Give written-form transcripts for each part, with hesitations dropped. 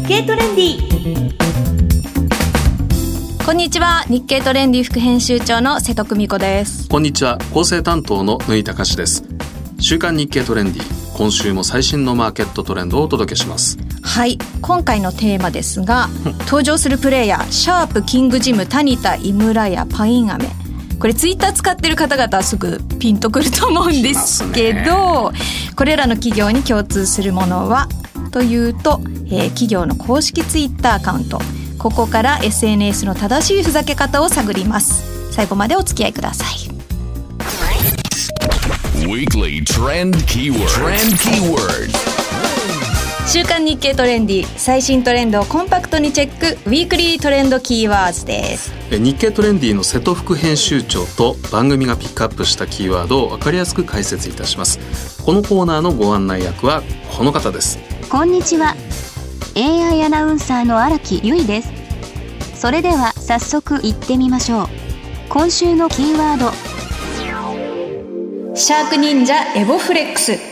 経トレンディ。こんにちは、日経トレンディ副編集長の瀬戸久美子です。 こんにちは、構成担当の縫井隆です。週刊日経トレンディ、今週も最新のマーケットトレンドをお届けします。 はい、今回のテーマですが登場するプレイヤー、シャープ、キングジム、タニタ、井村屋、パインアメ。これツイッター使ってる方々はすぐピンとくると思うんですけど、これらの企業に共通するものはというと、企業の公式ツイッターアカウント、ここから SNS の正しいふざけ方を探ります。最後までお付き合いください。 Weekly Trend Keyword。 週刊日経トレンディ、最新トレンドをコンパクトにチェック、ウィークリートレンドキーワードです。 日経トレンディの瀬戸副編集長と番組がピックアップしたキーワードを分かりやすく解説いたします。このコーナーのご案内役はこの方です。 こんにちは、 AI アナウンサーの荒木由衣です。それでは早速いってみましょう。今週のキーワード、 シャーク忍者エボフレックス。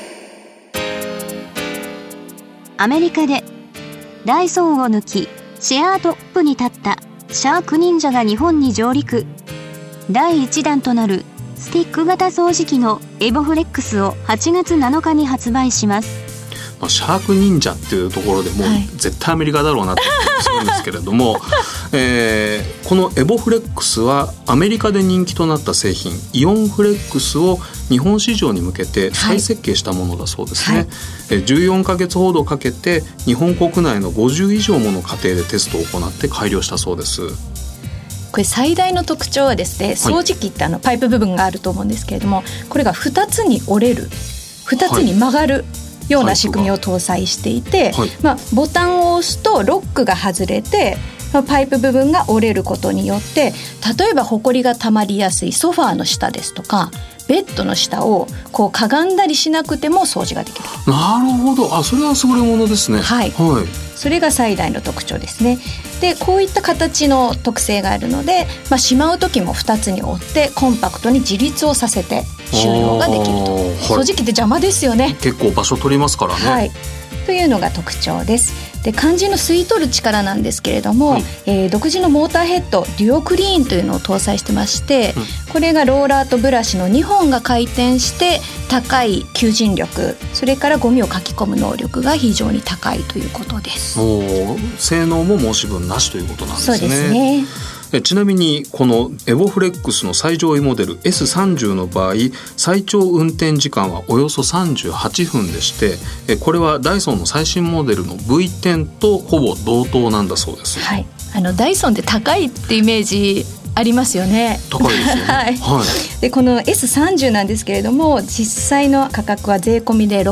アメリカでダイソンを抜きシェアトップに立ったシャーク忍者が日本に上陸。第1弾となるスティック型掃除機のエボフレックスを8月7日に発売します。 シャーク忍者っていうところでもう絶対アメリカだろうなって気がするんですけれども、このエボフレックスはアメリカで人気となった製品イオンフレックスを日本市場に向けて再設計したものだそうですね。14ヶ月ほどかけて日本国内の50以上もの家庭でテストを行って改良したそうです。 これ最大の特徴はですね、掃除機ってパイプ部分があると思うんですけれども、これが2つに折れる、2つに曲がるような仕組みを搭載していて、ボタンを押すとロックが外れてパイプ部分が折れることによって、例えばホコリがたまりやすいソファーの下ですとかベッドの下をこうかがんだりしなくても掃除ができる。 なるほど、それは優れものですね。 はい、それが最大の特徴ですね。でこういった形の特性があるので、しまう時も2つに折ってコンパクトに自立をさせて収納ができると。掃除機って邪魔ですよね。 結構場所取りますからね。 というのが特徴です。で肝心の吸い取る力なんですけれども、独自のモーターヘッドデュオクリーンというのを搭載してまして、これがローラーとブラシの2本が回転して高い吸塵力、それからゴミをかき込む能力が非常に高いということです。 性能も申し分なしということなんですね。 そうですね。 ちなみにこのエボフレックスの最上位モデル S30 の場合、最長運転時間はおよそ38分でして、これはダイソンの最新モデルの V10 とほぼ同等なんだそうです。 ダイソンって高いってイメージありますよね。 高いですよね。 でこの S30 なんですけれども、実際の価格は税込みで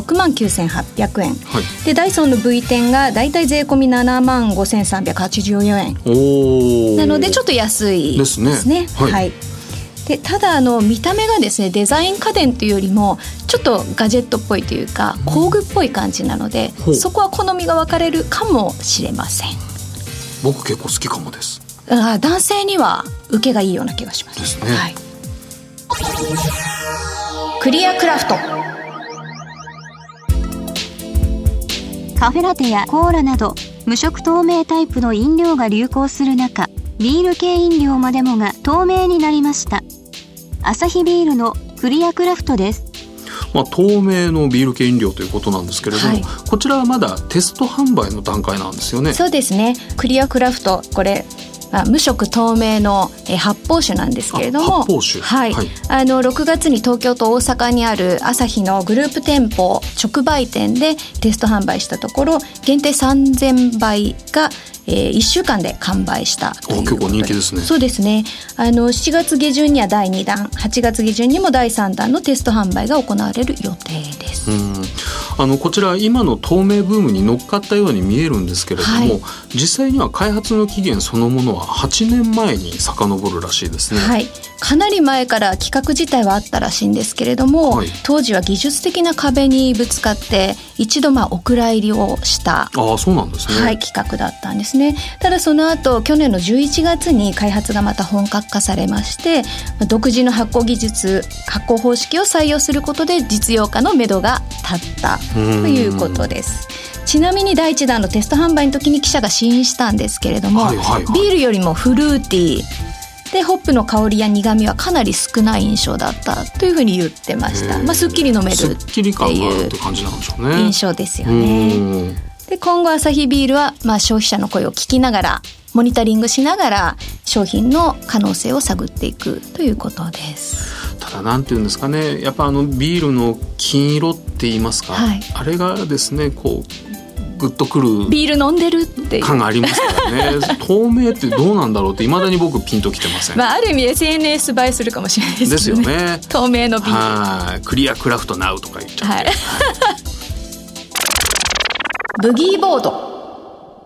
69,800円、でダイソンの V10 がだいたい税込み75,384円なのでちょっと安いですね。でただ見た目がですね、デザイン家電というよりもちょっとガジェットっぽいというか工具っぽい感じなので、そこは好みが分かれるかもしれません。 僕結構好きかもです。 男性には受けがいいような気がします。 ですね。 クリアクラフト。 カフェラテやコーラなど無色透明タイプの飲料が流行する中、ビール系飲料までもが透明になりました。アサヒビールのクリアクラフトです。 透明のビール系飲料ということなんですけれども、こちらはまだテスト販売の段階なんですよね。 そうですね。クリアクラフト、これ無色透明の発泡酒なんですけれども、 発泡酒、 6月に東京と大阪にあるアサヒのグループ店舗直売店でテスト販売したところ、限定3000杯が1週間で完売したということで。 結構人気ですね。 そうですね。7月下旬には第2弾、8月下旬にも第3弾のテスト販売が行われる予定です。 こちら今の透明ブームに乗っかったように見えるんですけれども、実際には開発の期限そのものは8年前に遡るらしいですね。 かなり前から企画自体はあったらしいんですけれども、当時は技術的な壁にぶつかって一度お蔵入りをしたそうなんですね。 企画だったんですね。ただその後去年の11月に開発がまた本格化されまして、独自の発酵技術、発酵方式を採用することで実用化のめどが立ったということです。 ちなみに第1弾のテスト販売の時に記者が試飲したんですけれども、ビールよりもフルーティーでホップの香りや苦みはかなり少ない印象だったというふうに言ってました。すっきり飲めるっていう印象ですよね。で今後アサヒビールは、消費者の声を聞きながらモニタリングしながら商品の可能性を探っていくということです。 ただなんていうんですかね、やっぱビールの金色って言いますか、あれがですねこうグッとくるビール飲んでるっていう感がありますからね透明ってどうなんだろうって未だに僕ピンときてません。 ある意味 SNS 映えするかもしれないですけどね。 ですよね。 透明のビール、 クリアクラフトナウとか言っちゃって、 ブギーボード。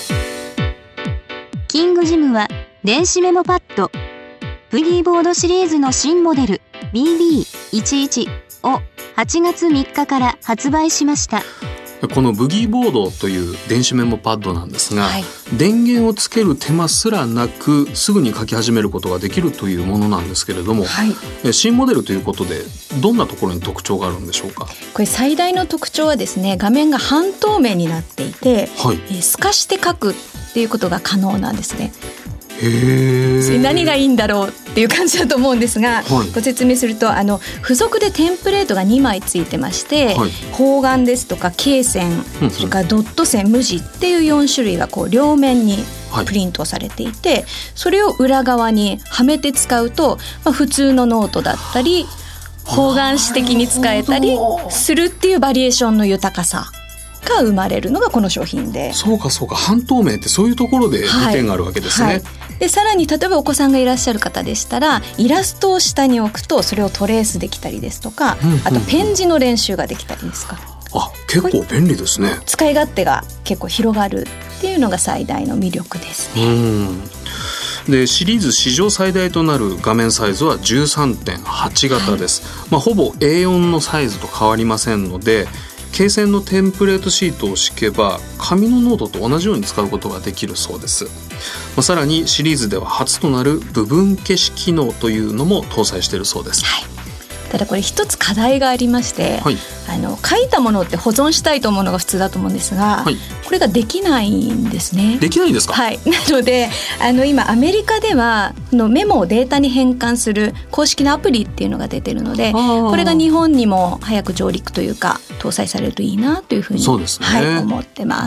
キングジムは電子メモパッドブギーボードシリーズの新モデル BB11 を8月3日から発売しました。 このブギーボードという電子メモパッドなんですが、電源をつける手間すらなくすぐに書き始めることができるというものなんですけれども、新モデルということでどんなところに特徴があるんでしょうか。 これ最大の特徴はですね、画面が半透明になっていて、透かして書くっていうことが可能なんですね。何がいいんだろうっていう感じだと思うんですが、ご説明すると付属でテンプレートが2枚ついてまして、方眼ですとか罫線、それからドット線、無地っていう4種類がこう両面にプリントされていて、それを裏側にはめて使うと、普通のノートだったり方眼紙的に使えたりするっていうバリエーションの豊かさが生まれるのがこの商品で。 そうか半透明ってそういうところで利点があるわけですね。 でさらに例えばお子さんがいらっしゃる方でしたらイラストを下に置くとそれをトレースできたりですとか、あとペン字の練習ができたりですか。 結構便利ですね。 使い勝手が結構広がるっていうのが最大の魅力ですね。 でシリーズ史上最大となる画面サイズは 13.8 型です。ほぼ A4 のサイズと変わりませんので、罫線のテンプレートシートを敷けば紙のノートと同じように使うことができるそうです。さらにシリーズでは初となる部分消し機能というのも搭載しているそうです。 ただこれ一つ課題がありまして、書いたものって保存したいと思うのが普通だと思うんですが、これができないんですね。 できないんですか。 なので今アメリカではのメモをデータに変換する公式のアプリっていうのが出てるので、これが日本にも早く上陸というか搭載されるといいなというふうに思ってます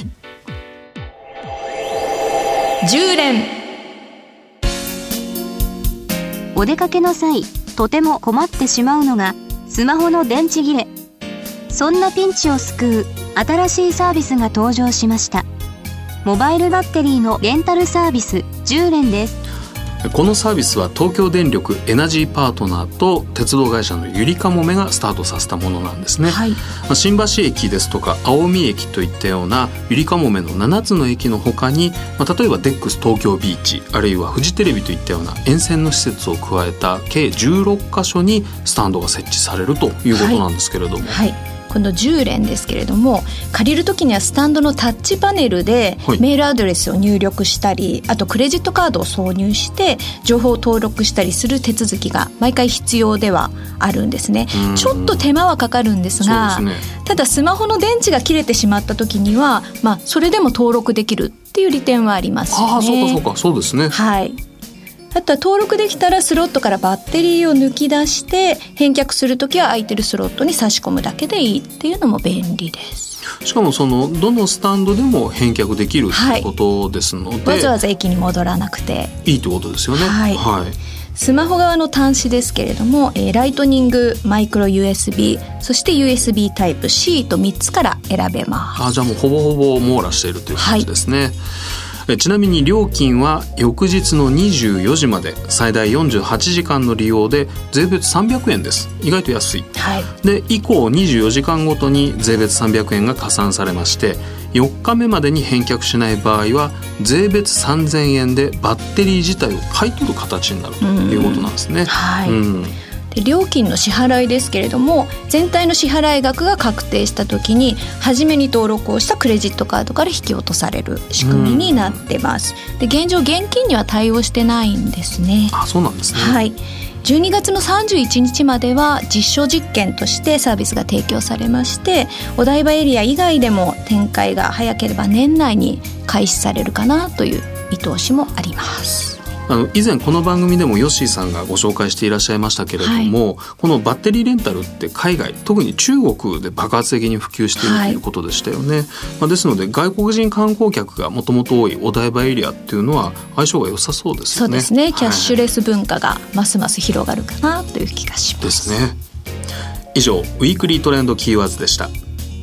。10連。 お出かけの際とても困ってしまうのがスマホの電池切れ。そんなピンチを救う新しいサービスが登場しました。モバイルバッテリーのレンタルサービス10連です。 このサービスは東京電力エナジーパートナーと鉄道会社のゆりかもめがスタートさせたものなんですね。新橋駅ですとか青海駅といったようなゆりかもめの7つの駅の他に、例えばデックス東京ビーチあるいはフジテレビといったような沿線の施設を加えた計16カ所にスタンドが設置されるということなんですけれども、 この10連ですけれども、借りるときにはスタンドのタッチパネルでメールアドレスを入力したり、あとクレジットカードを挿入して情報を登録したりする手続きが毎回必要ではあるんですね。ちょっと手間はかかるんですが、ただスマホの電池が切れてしまったときには、それでも登録できるっていう利点はありますよね。 そうですね。 あとは登録できたらスロットからバッテリーを抜き出して返却するときは空いてるスロットに差し込むだけでいいっていうのも便利です。 しかもどのスタンドでも返却できるってことですので、 わざわざ駅に戻らなくていいってことですよね。 スマホ側の端子ですけれども、ライトニング、マイクロ USB、そして USB タイプ C と3つから選べます。 じゃあもうほぼほぼ網羅しているという感じですね。ちなみに料金は翌日の24時まで最大48時間の利用で税別300円です。意外と安い。で以降24時間ごとに税別300円が加算されまして、4日目までに返却しない場合は税別3000円でバッテリー自体を買い取る形になるということなんですね。 料金の支払いですけれども、全体の支払い額が確定した時に初めに登録をしたクレジットカードから引き落とされる仕組みになってます。で、現状現金には対応してないんですね。 あ、そうなんですね。 はい、12月の31日までは実証実験としてサービスが提供されまして、お台場エリア以外でも展開が早ければ年内に開始されるかなという見通しもあります。 以前この番組でもヨッシーさんがご紹介していらっしゃいましたけれども、このバッテリーレンタルって海外、特に中国で爆発的に普及しているということでしたよね。ですので外国人観光客がもともと多いお台場エリアっていうのは相性が良さそうですよね。 そうですね。キャッシュレス文化がますます広がるかなという気がします。 ですね。以上、ウィークリートレンドキーワードでした。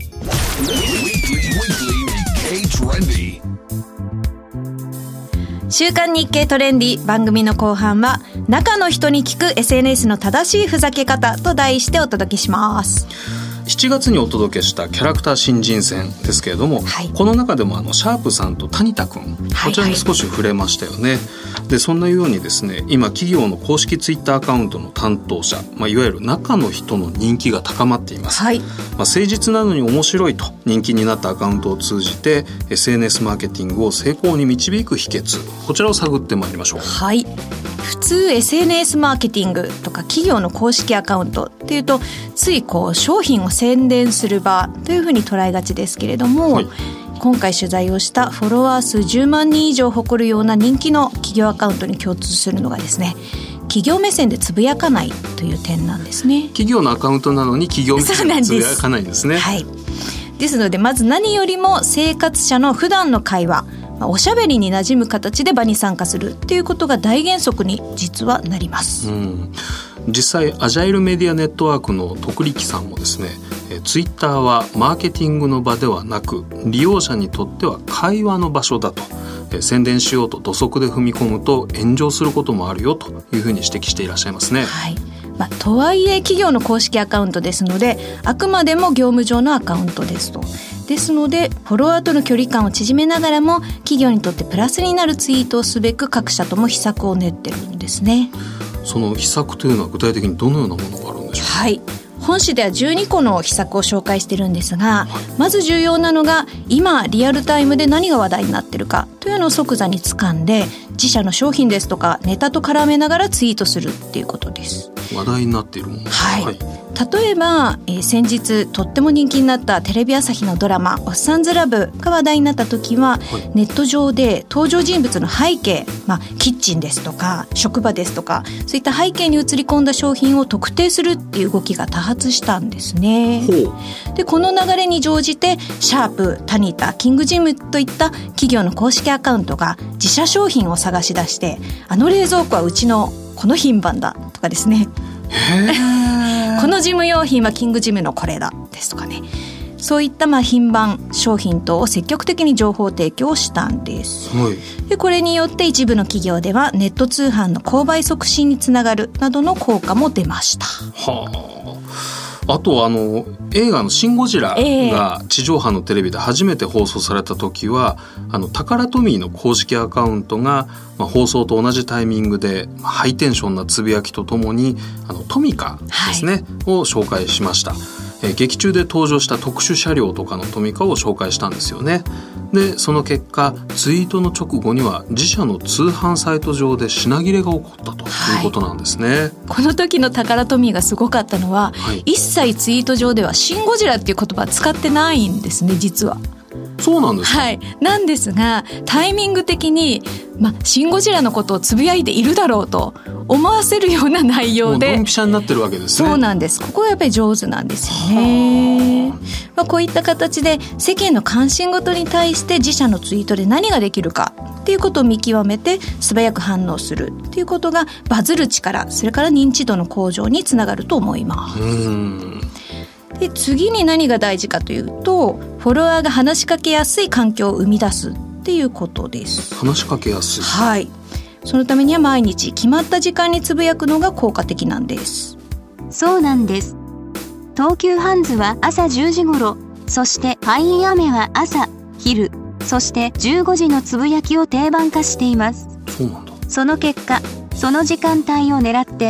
週刊日経トレンディ、番組の後半は中の人に聞く SNS の正しいふざけ方と題してお届けします。 7月にお届けしたキャラクター新人戦ですけれども、はい、この中でもシャープさんと谷田くん、こちらに少し触れましたよね。で、そんなようにですね、今企業の公式ツイッターアカウントの担当者、いわゆる中の人の人気が高まっています。はい、誠実なのに面白いと人気になったアカウントを通じて SNS マーケティングを成功に導く秘訣、こちらを探ってまいりましょう。 はい、普通 SNS マーケティングとか企業の公式アカウントっていうと、つい商品を宣伝する場というふうに捉えがちですけれども、はい、今回取材をしたフォロワー数10万人以上誇るような人気の企業アカウントに共通するのがですね、企業目線でつぶやかないという点なんですね。 企業のアカウントなのに企業目線でつぶやかないんですね。 はい、ですので、まず何よりも生活者の普段の会話、おしゃべりに馴染む形で場に参加するっていうことが大原則に実はなります。 実際アジャイルメディアネットワークの徳力さんもですね、ツイッターはマーケティングの場ではなく利用者にとっては会話の場所だと、宣伝しようと土足で踏み込むと炎上することもあるよというふうに指摘していらっしゃいますね。 はい、とはいえ企業の公式アカウントですので、あくまでも業務上のアカウントですと。ですのでフォロワーとの距離感を縮めながらも企業にとってプラスになるツイートをすべく各社とも秘策を練ってるんですね。 その秘策というのは具体的にどのようなものがあるんでしょうか。 はい、本誌では12個の秘策を紹介してるんですが、まず重要なのが今リアルタイムで何が話題になってるかというのを即座に掴んで、自社の商品ですとかネタと絡めながらツイートするっていうことです。 話題になっているもの、 はい、例えば、先日とっても人気になったテレビ朝日のドラマおっさんずラブが話題になった時は、ネット上で登場人物の背景、キッチンですとか職場ですとか、そういった背景に映り込んだ商品を特定するっていう動きが多発したんですね。で、この流れに乗じてシャープ、タニタ、キングジムといった企業の公式アカウントが自社商品を探し出して、あの冷蔵庫はうちのこの品番だとかですねこの事務用品はキングジムのこれだですとかね、そういった品番商品等を積極的に情報提供したんです。で、これによって一部の企業ではネット通販の購買促進につながるなどの効果も出ました。 あと映画のシン・ゴジラが地上波のテレビで初めて放送された時は、タカラトミーの公式アカウントが、放送と同じタイミングでハイテンションなつぶやきとともにトミカですね、を紹介しました。劇中で登場した特殊車両とかのトミカを紹介したんですよね。で、その結果ツイートの直後には自社の通販サイト上で品切れが起こったということなんですね。 この時のタカラトミーがすごかったのは、一切ツイート上ではシン・ゴジラっていう言葉使ってないんですね、実は。 そうなんですか。 はい、なんですがタイミング的に、シン・ゴジラのことをつぶやいているだろうと思わせるような内容で、 もうドンピシャになってるわけですね。 そうなんです。ここがやっぱり上手なんですよね。こういった形で世間の関心事に対して自社のツイートで何ができるかっていうことを見極めて素早く反応するっていうことがバズる力、それから認知度の向上につながると思います。で、次に何が大事かというと、フォロワーが話しかけやすい環境を生み出すっていうことです。 話しかけやすい。 はい。そのためには毎日決まった時間につぶやくのが効果的なんです。 そうなんです。東急ハンズは朝10時頃、そしてパインアメは朝、昼、そして15時のつぶやきを定番化しています。 そうなんだ。 その結果、その時間帯を狙って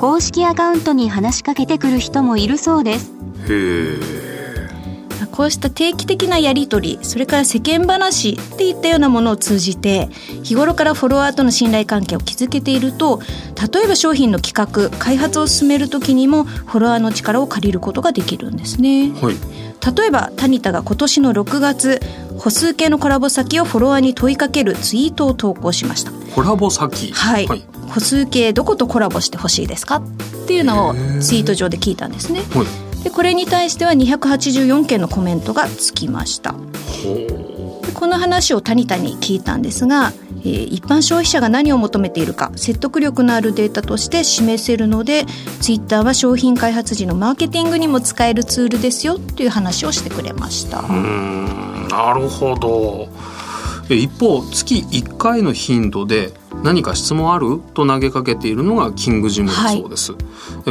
公式アカウントに話しかけてくる人もいるそうです。 へー。 こうした定期的なやり取り、それから世間話っていったようなものを通じて日頃からフォロワーとの信頼関係を築けていると、例えば商品の企画開発を進める時にもフォロワーの力を借りることができるんですね、はい、例えばタニタが今年の6月歩数計のコラボ先をフォロワーに問いかけるツイートを投稿しました。 コラボ先、 はい、歩数計どことコラボしてほしいですかっていうのをツイート上で聞いたんですね、はい、でこれに対しては284件のコメントがつきました。この話をタニタに聞いたんですが、一般消費者が何を求めているか説得力のあるデータとして示せるので、ツイッターは商品開発時のマーケティングにも使えるツールですよという話をしてくれました。 なるほど。一方、月1回の頻度で何か質問あると投げかけているのがキングジムだそうです、はい、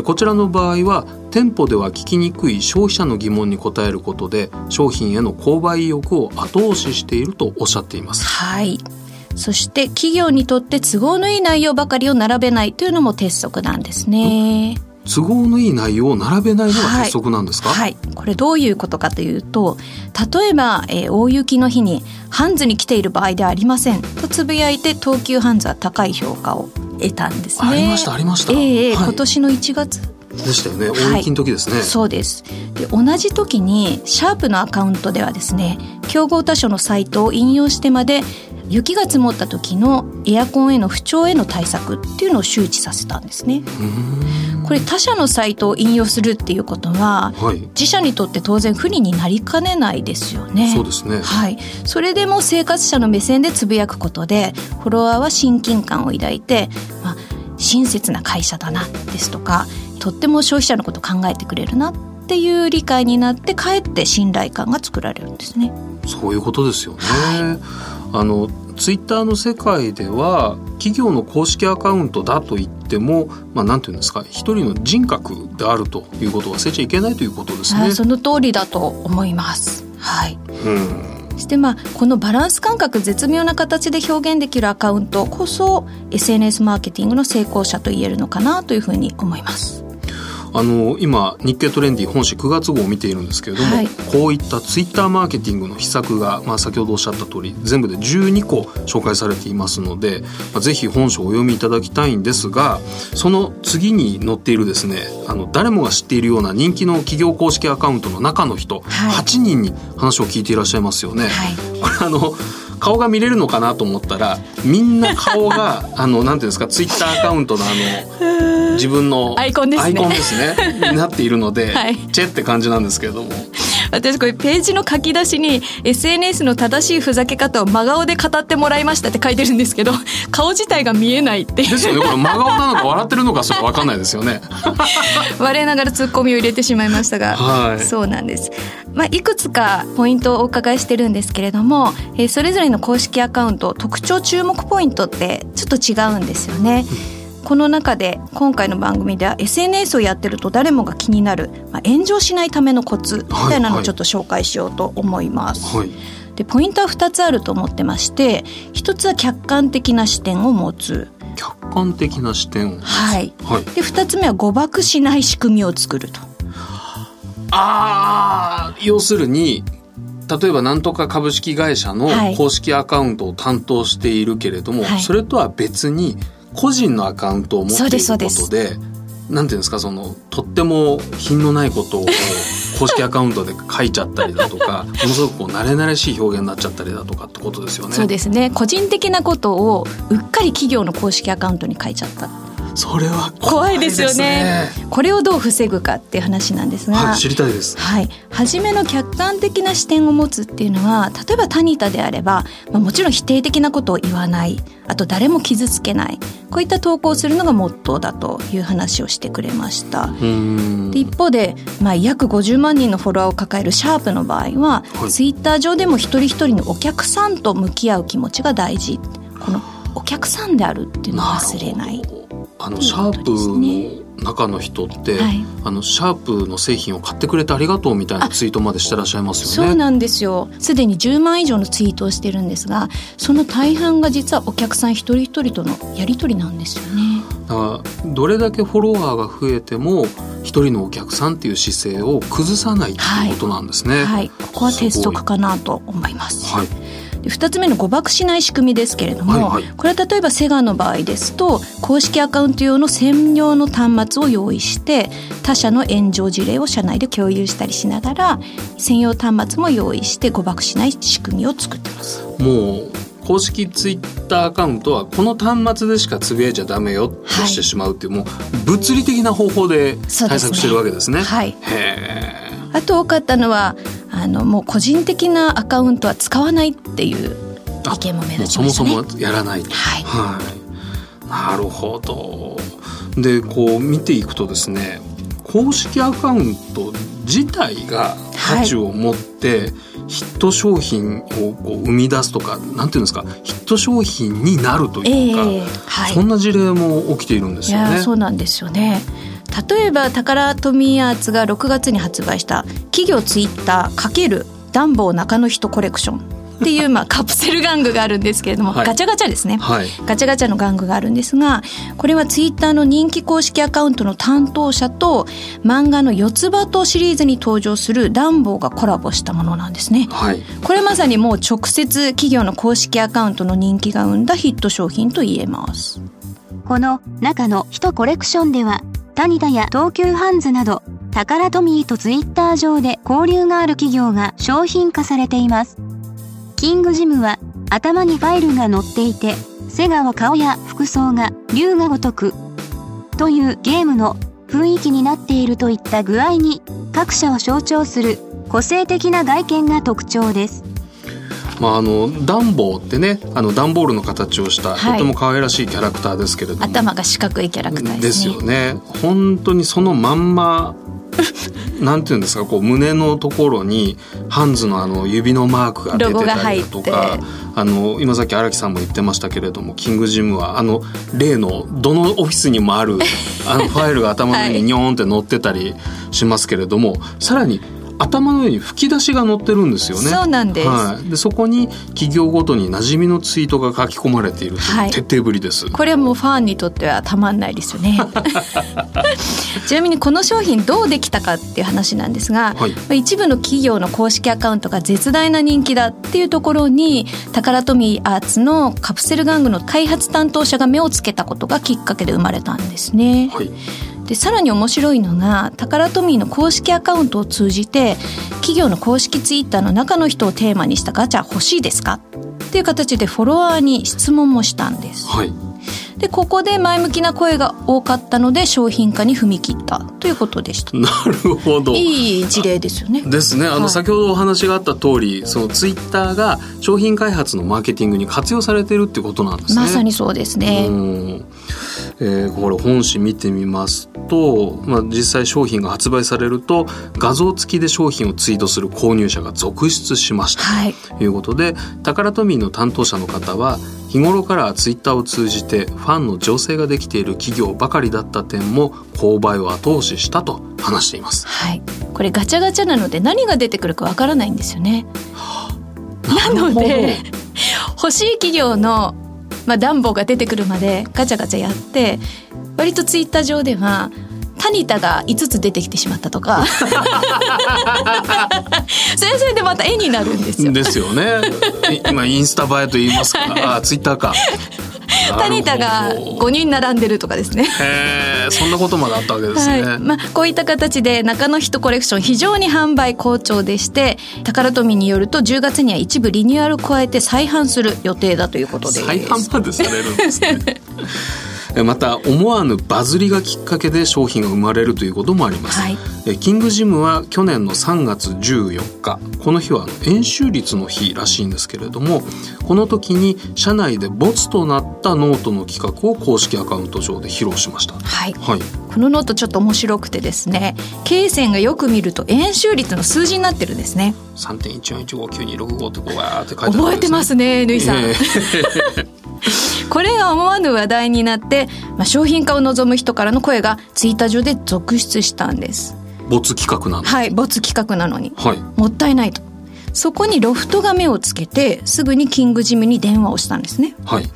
こちらの場合は店舗では聞きにくい消費者の疑問に答えることで商品への購買意欲を後押ししているとおっしゃっています。 はい。そして企業にとって都合のいい内容ばかりを並べないというのも鉄則なんですね。 都合のいい内容を並べないのが鉄則なんですか？ はい、はい、これどういうことかというと、例えば、大雪の日にハンズに来ている場合ではありませんとつぶやいて東急ハンズは高い評価を得たんですね。 ありましたありました、 はい、今年の1月でしたよね。大雪の時ですね、 はい、そうです。で同じ時にシャープのアカウントではですね、競合他社のサイトを引用してまで雪が積もった時のエアコンへの不調への対策っていうのを周知させたんですね。これ他社のサイトを引用するっていうことは、はい、自社にとって当然不利になりかねないですよね。 そうですね、 はい、それでも生活者の目線でつぶやくことでフォロワーは親近感を抱いて、親切な会社だなですとか、とっても消費者のことを考えてくれるなっていう理解になってかえって信頼感が作られるんですね。 そういうことですよね、 はい、 ツイッターの世界では企業の公式アカウントだと言っても、なんていうんですか、一人の人格であるということを忘れちゃいけないということですね。 その通りだと思います、はい、そしてこのバランス感覚絶妙な形で表現できるアカウントこそ SNS マーケティングの成功者と言えるのかなというふうに思います。 今日経トレンディ本誌9月号を見ているんですけれども、はい、こういったツイッターマーケティングの秘策が、先ほどおっしゃった通り全部で12個紹介されていますので、ぜひ本書をお読みいただきたいんですが、その次に載っているですね、誰もが知っているような人気の企業公式アカウントの中の人、はい、8人に話を聞いていらっしゃいますよね、はい、これ顔が見れるのかなと思ったらみんな顔がなんていうんですか、ツイッターアカウントの自分のアイコンですねになっているので、 はい、 チェって感じなんですけれども、 私これページの書き出しに SNS の正しいふざけ方を真顔で語ってもらいましたって書いてるんですけど、顔自体が見えないっていうですよね。これ真顔なのか笑ってるのかそれ分かんないですよね我ながらツッコミを入れてしまいましたが、 はい、 そうなんです。いくつかポイントをお伺いしてるんですけれども、それぞれの公式アカウント特徴注目ポイントってちょっと違うんですよね。この中で今回の番組では SNS をやってると誰もが気になる、炎上しないためのコツみたいなのをちょっと紹介しようと思います、はいはい、でポイントは2つあると思ってまして、1つは客観的な視点を持つ。 客観的な視点を持つ、 はいはい、で2つ目は誤爆しない仕組みを作ると。 要するに例えばなんとか株式会社の公式アカウントを担当しているけれども、はい、それとは別に個人のアカウントを持っていることで、なんていうんですか、とっても品のないことを公式アカウントで書いちゃったりだとかものすごく慣れ慣れしい表現になっちゃったりだとかってことですよね。 そうですね。個人的なことをうっかり企業の公式アカウントに書いちゃった。 それは怖いですね。 怖いですよね。これをどう防ぐかっていう話なんですが、 はい、知りたいです。 はい、初めの客観的な視点を持つっていうのは、例えばタニタであれば、もちろん否定的なことを言わない、あと誰も傷つけない、こういった投稿をするのがモットーだという話をしてくれました。で一方で、約50万人のフォロワーを抱えるシャープの場合は、はい、ツイッター上でも一人一人のお客さんと向き合う気持ちが大事。このお客さんであるっていうのを忘れない。 シャープの中の人って、はい、シャープの製品を買ってくれてありがとうみたいなツイートまでしてらっしゃいますよね。 そうなんですよ。すでに10万以上のツイートをしてるんですが、その大半が実はお客さん一人一人とのやり取りなんですよね。 だからどれだけフォロワーが増えても一人のお客さんっていう姿勢を崩さないっていうことなんですね。 はい、ここは鉄則かなと思います。 はい、 で2つ目の誤爆しない仕組みですけれども、 はいはい、 これは例えばセガの場合ですと公式アカウント用の専用の端末を用意して他社の炎上事例を社内で共有したりしながら専用端末も用意して誤爆しない仕組みを作ってます。 もう公式ツイッターアカウントはこの端末でしかつぶやいちゃダメよとしてしまうっていう、もう物理的な方法で対策してるわけですね。 はい、 へー。 あと多かったのはもう個人的なアカウントは使わないっていう意見も目立ちましたね。 そもそもやらないと。 はいはい、なるほど。でこう見ていくとですね、公式アカウント自体が価値を持って、ヒット商品をこう生み出すとか、なんていうんですか、ヒット商品になるというか、 はい、 そんな事例も起きているんですよね。 いやそうなんですよね。例えばタカラトミーアーツが6月に発売した企業ツイッター×ダンボー中の人コレクションっていうカプセル玩具があるんですけれども、はい、ガチャガチャですね、はい、ガチャガチャの玩具があるんですが、これはツイッターの人気公式アカウントの担当者と漫画の四つ葉とシリーズに登場するダンボーがコラボしたものなんですね。はい、これまさにもう直接企業の公式アカウントの人気が生んだヒット商品と言えます。 この中の人コレクションではタニタや東急ハンズなどタカラトミーとツイッター上で交流がある企業が商品化されています。キングジムは頭にファイルが載っていて、セガは顔や服装が竜が如くというゲームの雰囲気になっているといった具合に各社を象徴する個性的な外見が特徴です。 ダンボーってね、ダンボールの形をした、とても可愛らしいキャラクターですけれども、 頭が四角いキャラクターですね。 ですよね。本当にそのまんまなんていうんですか、こう胸のところにハンズの指のマークが出てたりとか、今さっき荒木さんも言ってましたけれども、キングジムは例のどのオフィスにもあるファイルが頭の上にニョーンって載ってたりしますけれども、さらに頭の上に吹き出しが載ってるんですよね。 そうなんです、 はい、でそこに企業ごとに馴染みのツイートが書き込まれているという徹底ぶりです、はい、 これはもうファンにとってはたまんないですよねちなみにこの商品どうできたかっていう話なんですが、はい、一部の企業の公式アカウントが絶大な人気だっていうところにタカラトミーアーツのカプセル玩具の開発担当者が目をつけたことがきっかけで生まれたんですね、はい。でさらに面白いのがタカラトミーの公式アカウントを通じて企業の公式ツイッターの中の人をテーマにしたガチャ欲しいですかっていう形でフォロワーに質問もしたんです、はい。でここで前向きな声が多かったので商品化に踏み切ったということでした。 なるほど、 いい事例ですよね。 ですね。はい、先ほどお話があった通り、そのツイッターが商品開発のマーケティングに活用されているっていうことなんですね。 まさにそうですね。 これ本誌見てみますと、実際商品が発売されると画像付きで商品をツイートする購入者が続出しました、はい、ということでタカラトミーの担当者の方は日頃からツイッターを通じてファンの醸成ができている企業ばかりだった点も購買を後押ししたと話しています、はい。これガチャガチャなので何が出てくるかわからないんですよね。なので欲しい企業のダンボが出てくるまでガチャガチャやって割とツイッター上ではタニタが5つ出てきてしまったとかそれでまた絵になるんですよ。 ですよね。今インスタ映えと言いますかツイッターかタニタが5人並んでるとかですね。 へー、そんなことまであったわけですね、はい。 こういった形で中の人コレクション非常に販売好調でしてタカラトミーによると10月には一部リニューアルを加えて再販する予定だということです。 再販までされるんですねまた思わぬバズりがきっかけで商品が生まれるということもあります、はい。キングジムは去年の3月14日この日は円周率の日らしいんですけれども、この時に社内でボツとなったノートの企画を公式アカウント上で披露しました、 はいはい。このノートちょっと面白くてですね、経線がよく見ると円周率の数字になってるんですね。 3.14159265 ってこうわーって書いてあるんですね。 覚えてますね、ぬいさん、これが思わぬ話題になって、商品化を望む人からの声がツイッター上で続出したんです。 ボツ企画なのに、 はい、ボツ企画なのに、 はい、 もったいないと。そこにロフトが目をつけてすぐにキングジムに電話をしたんですね、 はい。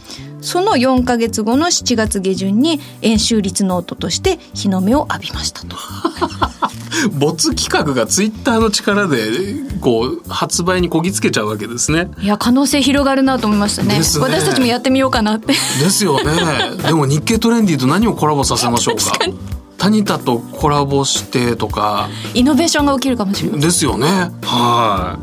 その4ヶ月後の7月下旬に円周率ノートとして日の目を浴びましたと没企画がツイッターの力でこう発売にこぎつけちゃうわけですね。 いや可能性広がるなと思いました ね。私たちもやってみようかなってですよね。でも日経トレンディと何をコラボさせましょうか。タニタとコラボしてとかイノベーションが起きるかもしれないですよね。はい。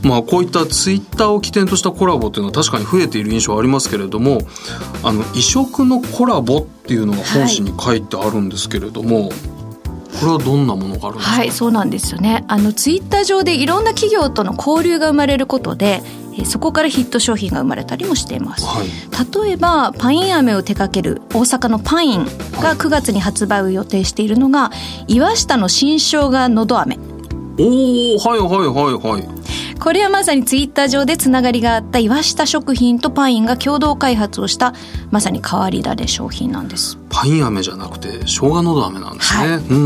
まあこういったツイッターを起点としたコラボっていうのは確かに増えている印象はありますけれども、異色のコラボっていうのが本誌に書いてあるんですけれども、これはどんなものがあるんですか。 はい、そうなんですよね。ツイッター上でいろんな企業との交流が生まれることで、そこからヒット商品が生まれたりもしています、はい、例えばパイン飴を手掛ける大阪のパインが9月に発売を予定しているのが岩下の新生姜のど飴。 おー、はいはいはいはい。 これはまさにツイッター上でつながりがあった岩下食品とパインが共同開発をしたまさに変わり種商品なんです。 パイン飴じゃなくて生姜のど飴なんですね、はい、うん。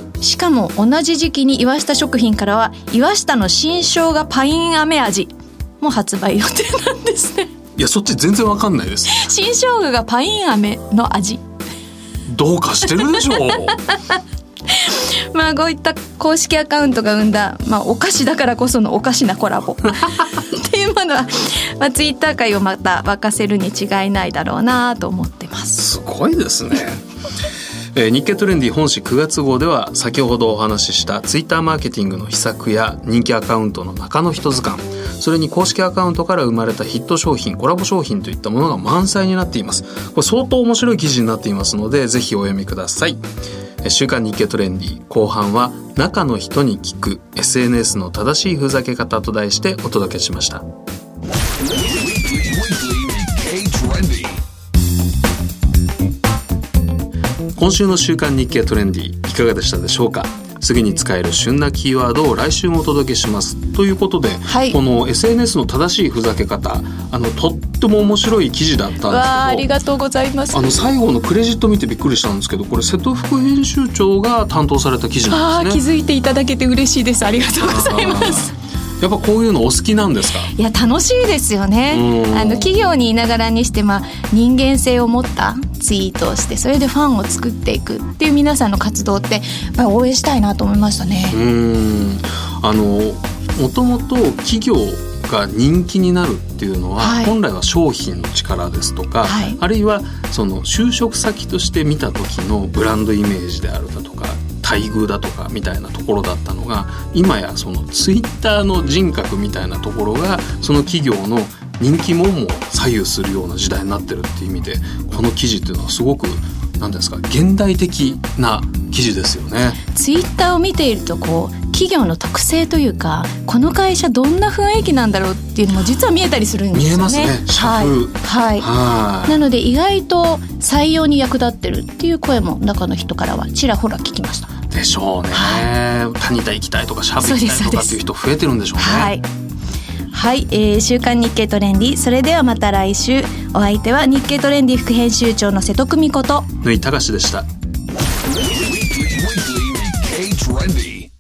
しかも同じ時期に岩下食品からは岩下の新生姜パイン飴味も発売予定なんですね。 いやそっち全然わかんないです。 新生姜がパイン飴の味どうかしてるでしょうまあこういった公式アカウントが生んだ、お菓子だからこそのおかしなコラボっていうものは、ツイッター界をまた沸かせるに違いないだろうなと思ってます。 すごいですね日経トレンディ本誌9月号では先ほどお話ししたツイッターマーケティングの秘策や人気アカウントの中の人図鑑、それに公式アカウントから生まれたヒット商品、コラボ商品といったものが満載になっています。これ相当面白い記事になっていますのでぜひお読みください。週刊日経トレンディ後半は中の人に聞く SNS の正しいふざけ方と題してお届けしました。今週の週刊日経トレンディいかがでしたでしょうか。次に使える旬なキーワードを来週もお届けしますということで、はい、この SNS の正しいふざけ方とっても面白い記事だったんですけど、 ありがとうございます。 最後のクレジット見てびっくりしたんですけど、これ瀬戸副編集長が担当された記事なんですね。 気づいていただけて嬉しいです。ありがとうございます。 やっぱこういうのお好きなんですか。 いや楽しいですよね。企業にいながらにして、人間性を持ったツイートをしてそれでファンを作っていくっていう皆さんの活動ってやっぱり応援したいなと思いましたね。 もともと企業が人気になるっていうのは、はい、本来は商品の力ですとか、はい、あるいはその就職先として見た時のブランドイメージであるだとか待遇だとかみたいなところだったのが、今やそのツイッターの人格みたいなところがその企業の人気も左右するような時代になってるっていう意味で、この記事っていうのはすごく何ですか、現代的な記事ですよね。 ツイッターを見ていると企業の特性というか、この会社どんな雰囲気なんだろうっていうのも実は見えたりするんですよね。 見えますね、社風、 はいなので意外と採用に役立ってるっていう声も中の人からはちらほら聞きました。 でしょうね、タニタ行きたいとかシャープ行きたいとかっていう人増えてるんでしょうね。 はい、週刊日経トレンディ、それではまた来週。お相手は日経トレンディ副編集長の瀬戸久美子と縫井隆でした。